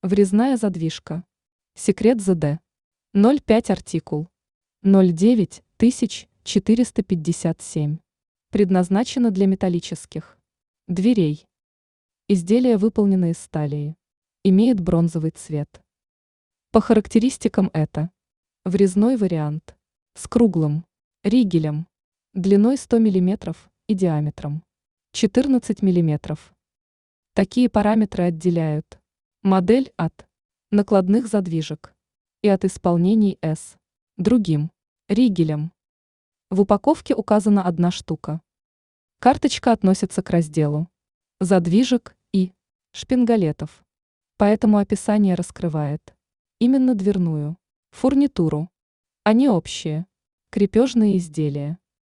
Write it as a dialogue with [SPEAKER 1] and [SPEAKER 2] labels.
[SPEAKER 1] Врезная задвижка. Секрет ЗД. 05 артикул. 09457. Предназначена для металлических дверей. Изделие выполнено из стали. Имеет бронзовый цвет. По характеристикам это врезной вариант с круглым ригелем, длиной 100 мм и диаметром 14 мм. Такие параметры отделяют модель от накладных задвижек и от исполнений с другим ригелем. В упаковке указана одна штука. Карточка относится к разделу задвижек и шпингалетов, поэтому описание раскрывает именно дверную фурнитуру, а не общие крепежные изделия.